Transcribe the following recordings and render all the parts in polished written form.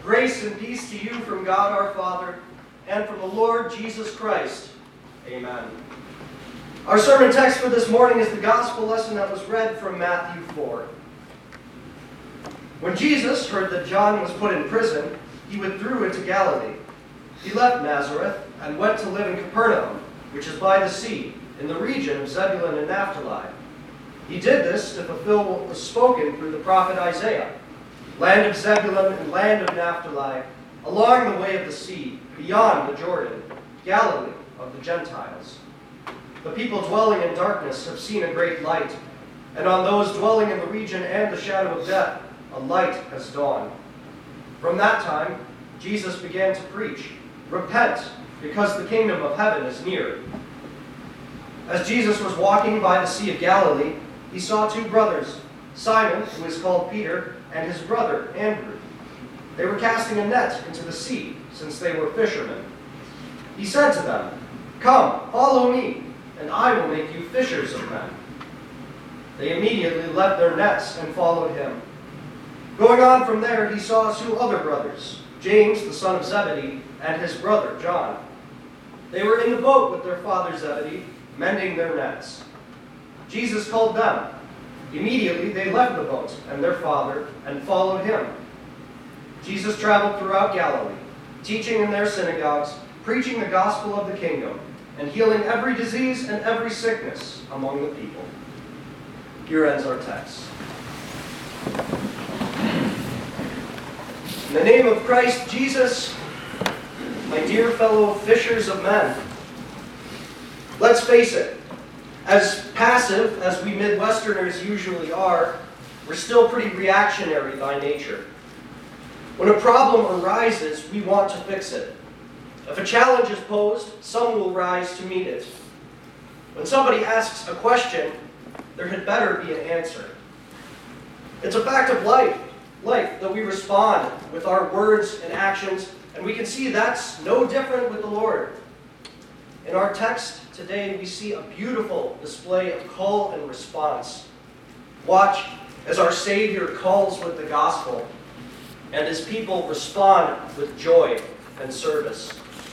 Grace and peace to you from God our Father and from the Lord Jesus Christ. Amen. Our sermon text for this morning is the gospel lesson that was read from Matthew 4. When Jesus heard that John was put in prison, he withdrew into Galilee. He left Nazareth and went to live in Capernaum, which is by the sea, in the region of Zebulun and Naphtali. He did this to fulfill what was spoken through the prophet Isaiah. Land of Zebulun and land of Naphtali, along the way of the sea, beyond the Jordan, Galilee of the Gentiles. The people dwelling in darkness have seen a great light, and on those dwelling in the region and the shadow of death, a light has dawned. From that time, Jesus began to preach, "Repent, because the kingdom of heaven is near." As Jesus was walking by the Sea of Galilee, he saw two brothers, Simon, who is called Peter, and his brother Andrew. They were casting a net into the sea, since they were fishermen. He said to them, "Come, follow me, and I will make you fishers of men." They immediately left their nets and followed him. Going on from there, he saw two other brothers, James, the son of Zebedee, and his brother John. They were in the boat with their father Zebedee, mending their nets. Jesus called them. Immediately they left the boat and their father and followed him. Jesus traveled throughout Galilee, teaching in their synagogues, preaching the gospel of the kingdom, and healing every disease and every sickness among the people. Here ends our text. In the name of Christ Jesus, my dear fellow fishers of men, let's face it, as passive as we Midwesterners usually are, we're still pretty reactionary by nature. When a problem arises, we want to fix it. If a challenge is posed, some will rise to meet it. When somebody asks a question, there had better be an answer. It's a fact of life that we respond with our words and actions, and we can see that's no different with the Lord. In our text today, we see a beautiful display of call and response. Watch as our Savior calls with the gospel, and his people respond with joy and service.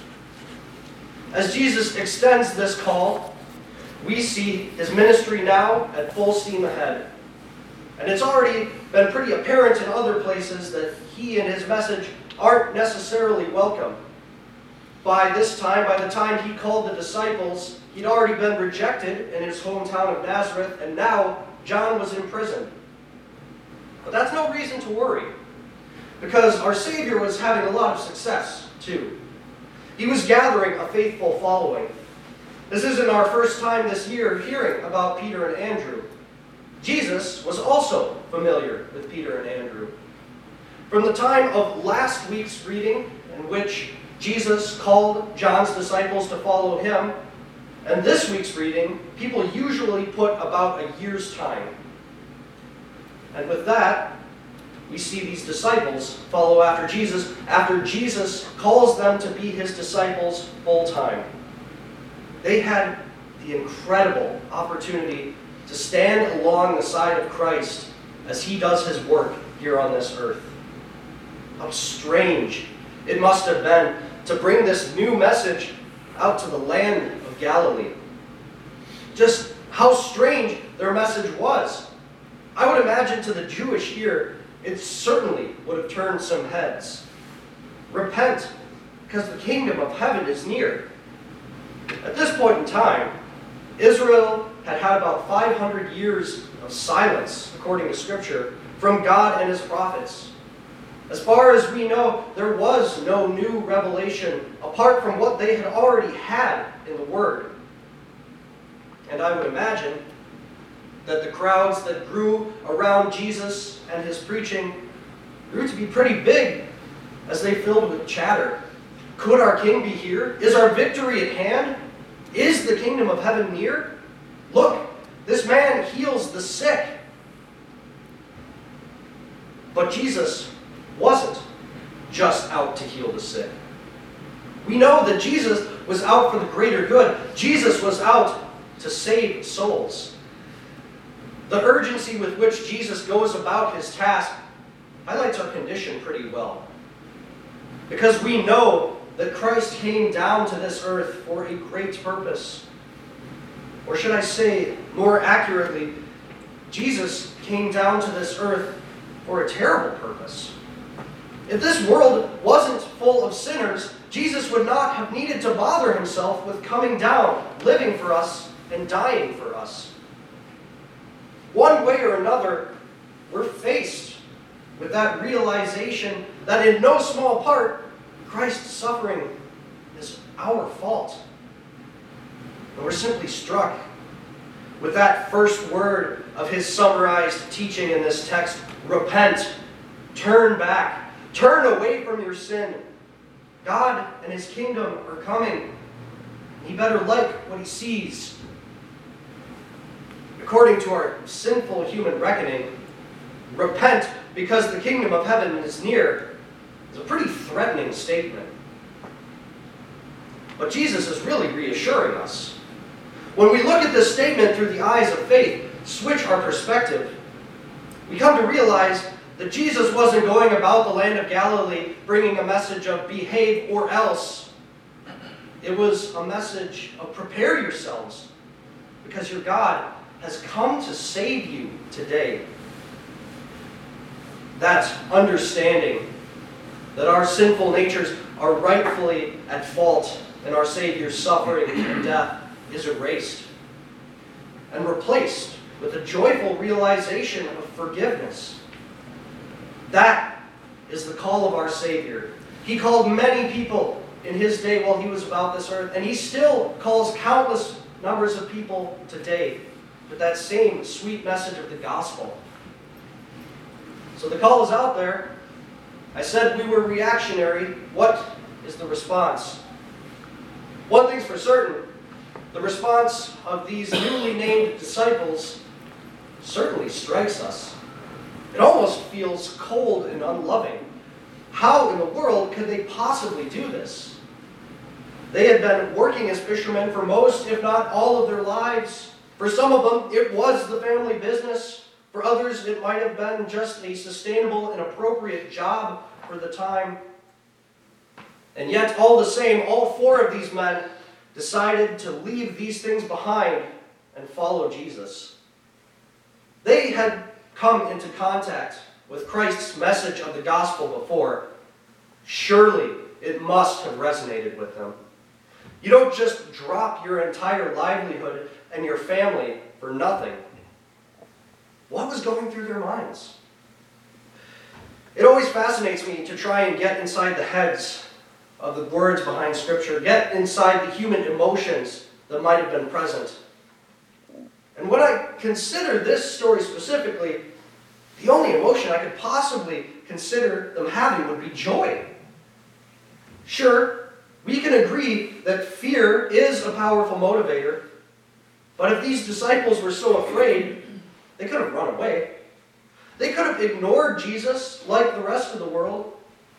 As Jesus extends this call, we see his ministry now at full steam ahead. And it's already been pretty apparent in other places that he and his message aren't necessarily welcome. By the time he called the disciples, he'd already been rejected in his hometown of Nazareth, and now John was in prison. But that's no reason to worry, because our Savior was having a lot of success, too. He was gathering a faithful following. This isn't our first time this year hearing about Peter and Andrew. Jesus was also familiar with Peter and Andrew. From the time of last week's reading, in which Jesus called John's disciples to follow him, and this week's reading, people usually put about a year's time. And with that, we see these disciples follow after Jesus calls them to be his disciples full time. They had the incredible opportunity to stand along the side of Christ as he does his work here on this earth. How strange it must have been to bring this new message out to the land of Galilee. Just how strange their message was. I would imagine to the Jewish ear, it certainly would have turned some heads. Repent, because the kingdom of heaven is near. At this point in time, Israel had had about 500 years of silence, according to Scripture, from God and his prophets. As far as we know, there was no new revelation apart from what they had already had in the Word. And I would imagine that the crowds that grew around Jesus and his preaching grew to be pretty big as they filled with chatter. Could our King be here? Is our victory at hand? Is the kingdom of heaven near? Look, this man heals the sick. But Jesus wasn't just out to heal the sick. We know that Jesus was out for the greater good. Jesus was out to save souls. The urgency with which Jesus goes about his task highlights our condition pretty well. because we know that Christ came down to this earth for a great purpose. Or should I say, more accurately, Jesus came down to this earth for a terrible purpose. If this world wasn't full of sinners, Jesus would not have needed to bother himself with coming down, living for us, and dying for us. One way or another, we're faced with that realization that in no small part, Christ's suffering is our fault. And we're simply struck with that first word of his summarized teaching in this text: repent, turn back, turn away from your sin. God and his kingdom are coming. He better like what he sees. According to our sinful human reckoning, repent because the kingdom of heaven is near is a pretty threatening statement. But Jesus is really reassuring us. When we look at this statement through the eyes of faith, switch our perspective, we come to realize that Jesus wasn't going about the land of Galilee bringing a message of behave or else. It was a message of prepare yourselves, because your God has come to save you today. That understanding that our sinful natures are rightfully at fault and our Savior's suffering and death is erased and replaced with a joyful realization of forgiveness. That is the call of our Savior. He called many people in his day while he was about this earth, and he still calls countless numbers of people today with that same sweet message of the gospel. So the call is out there. I said we were reactionary. What is the response? One thing's for certain. The response of these newly named disciples certainly strikes us. It almost feels cold and unloving. How in the world could they possibly do this? They had been working as fishermen for most, if not all, of their lives. For some of them, it was the family business. For others, it might have been just a sustainable and appropriate job for the time. And yet, all the same, all four of these men decided to leave these things behind and follow Jesus. They had come into contact with Christ's message of the gospel before. Surely it must have resonated with them. You don't just drop your entire livelihood and your family for nothing. What was going through their minds? It always fascinates me to try and get inside the heads of the words behind Scripture, get inside the human emotions that might have been present. And when I consider this story specifically, the only emotion I could possibly consider them having would be joy. Sure, we can agree that fear is a powerful motivator, but if these disciples were so afraid, they could have run away. They could have ignored Jesus like the rest of the world.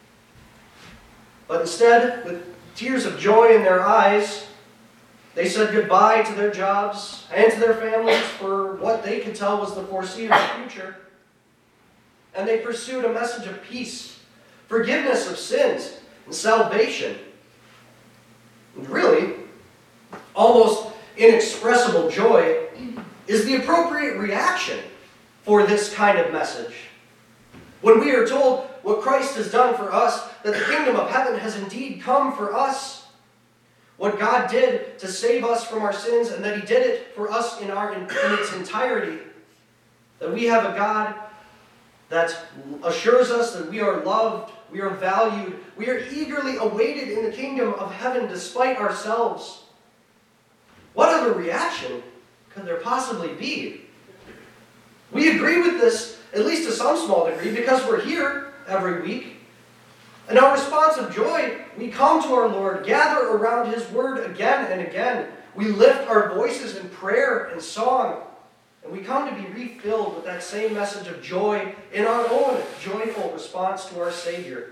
But instead, with tears of joy in their eyes, they said goodbye to their jobs and to their families for what they could tell was the foreseeable future. And they pursued a message of peace, forgiveness of sins, and salvation. And really, almost inexpressible joy is the appropriate reaction for this kind of message. When we are told what Christ has done for us, that the kingdom of heaven has indeed come for us, what God did to save us from our sins, and that he did it for us in its entirety, that we have a God that assures us that we are loved, we are valued, we are eagerly awaited in the kingdom of heaven despite ourselves. What other reaction could there possibly be? We agree with this, at least to some small degree, because we're here every week. In our response of joy, we come to our Lord, gather around his word again and again. We lift our voices in prayer and song, and we come to be refilled with that same message of joy in our own joyful response to our Savior.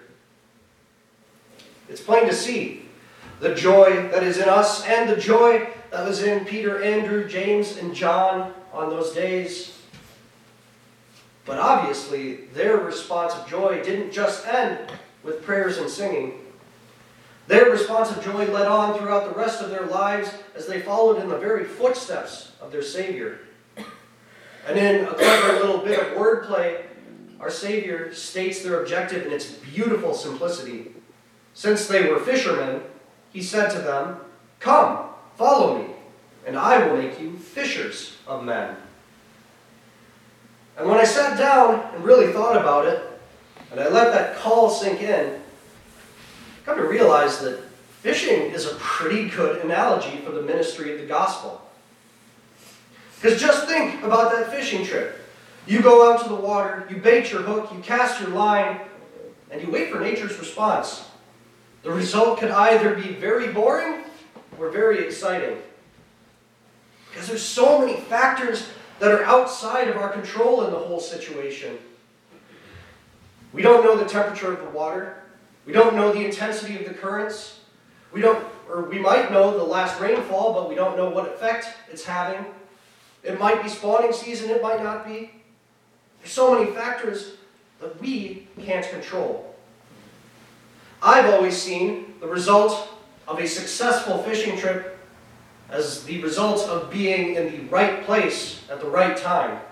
It's plain to see the joy that is in us and the joy that was in Peter, Andrew, James, and John on those days. But obviously, their response of joy didn't just end with prayers and singing. Their responsive joy led on throughout the rest of their lives as they followed in the very footsteps of their Savior. And in a clever little bit of wordplay, our Savior states their objective in its beautiful simplicity. Since they were fishermen, he said to them, "Come, follow me, and I will make you fishers of men." And when I sat down and really thought about it, and I let that call sink in, I come to realize that fishing is a pretty good analogy for the ministry of the gospel. Because just think about that fishing trip. You go out to the water, you bait your hook, you cast your line, and you wait for nature's response. The result could either be very boring or very exciting. Because there's so many factors that are outside of our control in the whole situation. We don't know the temperature of the water. We don't know the intensity of the currents. We might know the last rainfall, but we don't know what effect it's having. It might be spawning season, it might not be. There's so many factors that we can't control. I've always seen the result of a successful fishing trip as the result of being in the right place at the right time.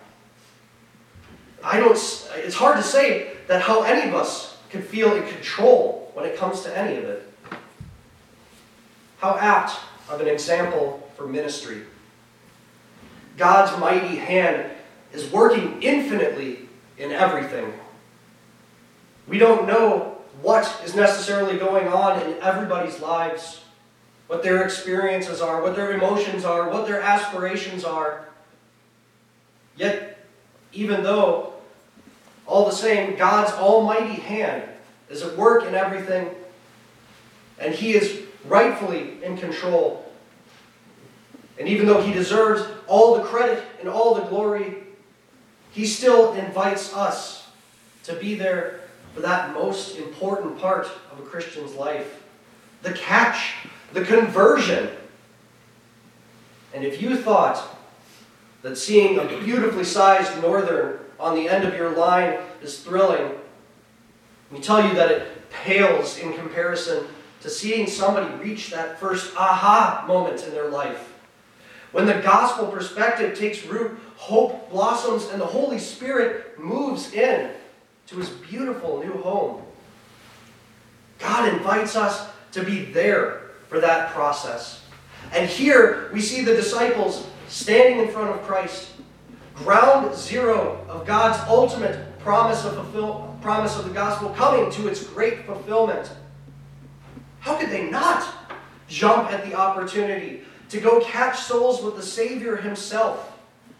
It's hard to say that how any of us can feel in control when it comes to any of it. How apt of an example for ministry. God's mighty hand is working infinitely in everything. We don't know what is necessarily going on in everybody's lives, what their experiences are, what their emotions are, what their aspirations are. Yet, even though, all the same, God's almighty hand is at work in everything, and He is rightfully in control. And even though He deserves all the credit and all the glory, He still invites us to be there for that most important part of a Christian's life. The catch, the conversion. And if you thought that seeing a beautifully sized northern on the end of your line is thrilling, let me tell you that it pales in comparison to seeing somebody reach that first aha moment in their life. When the gospel perspective takes root, hope blossoms, and the Holy Spirit moves in to His beautiful new home. God invites us to be there for that process. And here we see the disciples standing in front of Christ, ground zero of God's ultimate promise of the gospel coming to its great fulfillment. How could they not jump at the opportunity to go catch souls with the Savior Himself?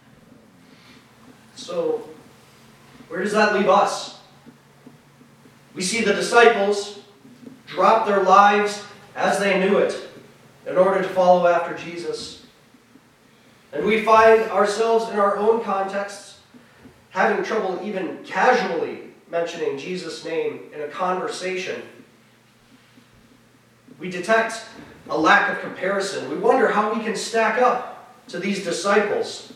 So, where does that leave us? We see the disciples drop their lives as they knew it in order to follow after Jesus. And we find ourselves in our own contexts having trouble even casually mentioning Jesus' name in a conversation. We detect a lack of comparison. We wonder how we can stack up to these disciples.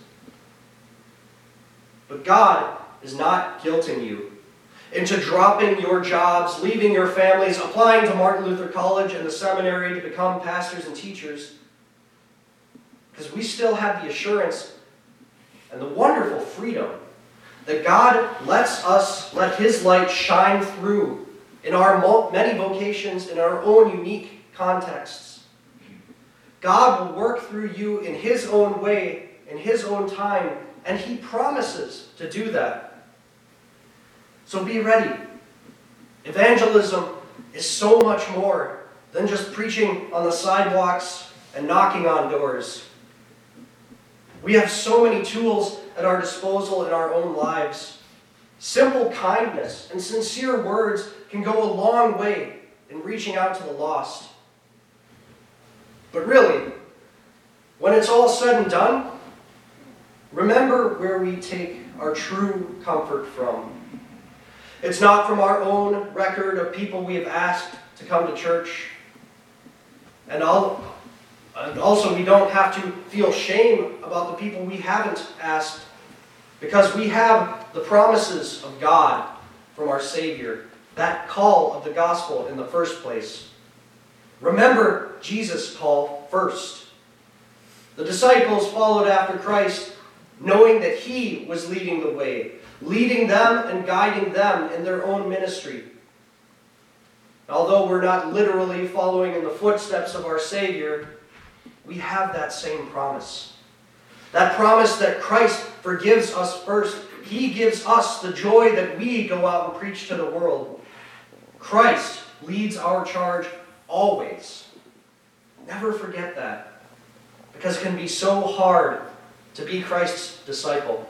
But God is not guilting you into dropping your jobs, leaving your families, applying to Martin Luther College and the seminary to become pastors and teachers. Because we still have the assurance and the wonderful freedom that God let His light shine through in our many vocations, in our own unique contexts. God will work through you in His own way, in His own time, and He promises to do that. So be ready. Evangelism is so much more than just preaching on the sidewalks and knocking on doors. We have so many tools at our disposal in our own lives. Simple kindness and sincere words can go a long way in reaching out to the lost. But really, when it's all said and done, remember where we take our true comfort from. It's not from our own record of people we have asked to come to church. And also, we don't have to feel shame about the people we haven't asked, because we have the promises of God from our Savior, that call of the gospel in the first place. Remember Jesus' call first. The disciples followed after Christ, knowing that he was leading the way, leading them and guiding them in their own ministry. Although we're not literally following in the footsteps of our Savior, we have that same promise. That promise that Christ forgives us first. He gives us the joy that we go out and preach to the world. Christ leads our charge always. Never forget that, because it can be so hard to be Christ's disciple.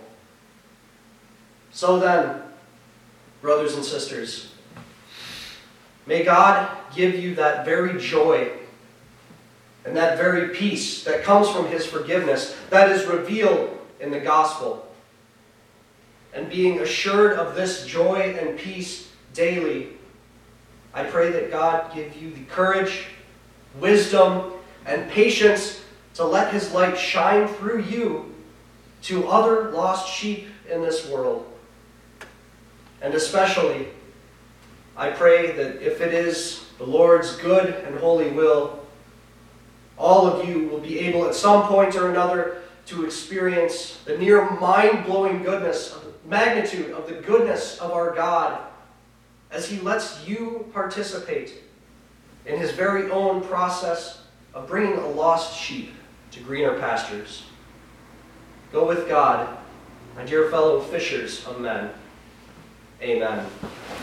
So then, brothers and sisters, may God give you that very joy and that very peace that comes from his forgiveness, that is revealed in the gospel. And being assured of this joy and peace daily, I pray that God give you the courage, wisdom, and patience to let his light shine through you to other lost sheep in this world. And especially, I pray that if it is the Lord's good and holy will, all of you will be able at some point or another to experience the near mind-blowing magnitude of the goodness of our God as he lets you participate in his very own process of bringing a lost sheep to greener pastures. Go with God, my dear fellow fishers of men. Amen.